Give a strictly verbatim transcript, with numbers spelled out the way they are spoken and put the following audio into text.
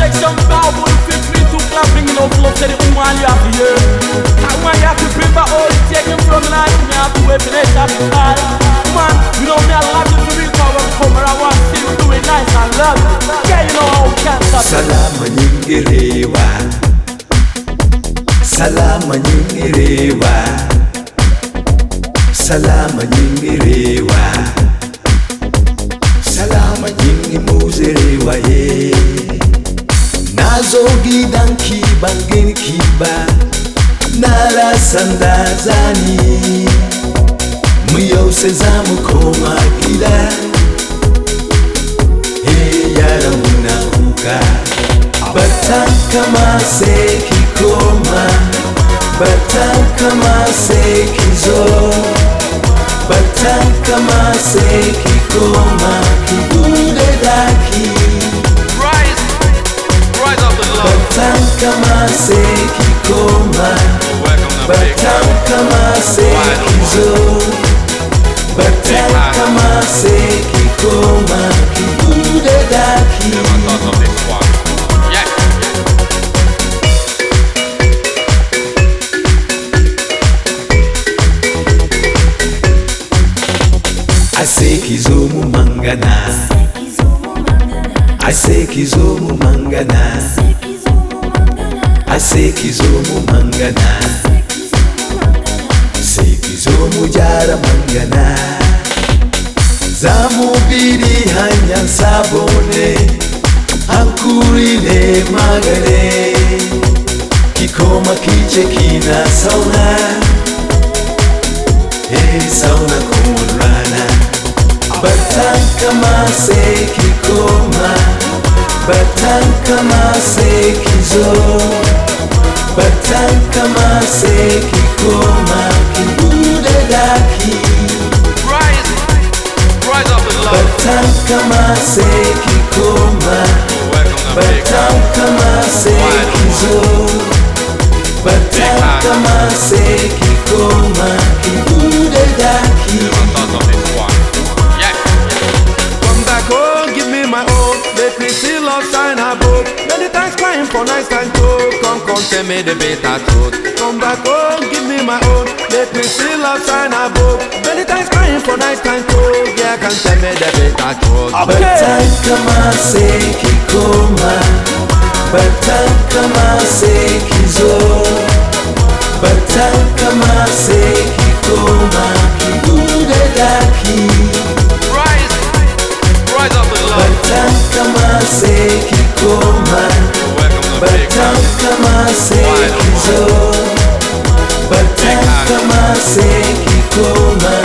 section foul, but fit me to clapping in of love, say the woman you have to hear. That woman you have to prepare all the taking from the night, you have to wait for next time to start. Man, you know me, I love you to be covered, come around, I want to see you do it nice and love. Yeah, you know how we can't stop. Salama nyingirewa, salama nyingirewa, salama nyingirewa, salama nyingi muzirewa ye. Nazo gidan kiban gin kiba, nala sandazani. Mu yau sai zamu koma gida. Hey yaran muna kuka. Batan kama sai ki koma, batan kama sai ki zo, batan kama sai ki koma, ki bude daki. Rise, rise up the love. Batan kama sai ki koma, batan kama sai ki zo, batan kama sai ki koma, ki bude daki. I say kizomu mangana, I say kizomu mangana, I say kizomu mangana, say kizomu jara mangana. Zamu biri hanyar sabo ne, hankuri ne magane, ki koma kice kina sauna, eh sauna kowane rana. Batan kama sai ki koma, batan kama sai ki zo, batan kama sai ki koma, ki bude daki. Rise, rise up the love. Batan kama sai ki koma, batan kama sai ki zo, batan kama sai ki koma, ki bude daki. Let me see love shine above. Many times crying for nice time too. Come, come, tell me the better truth. Come back home, give me my own. Let me see love shine above. Many times crying for nice time too. Yeah, can tell me the better truth. Batan kama sai ki koma, batan kama sai ki zo, batan kama sai ki koma, ki bude daki. Rise, rise up the love. Batan kama sai ki koma, batan kama sai ki zo, batan kama sai ki koma.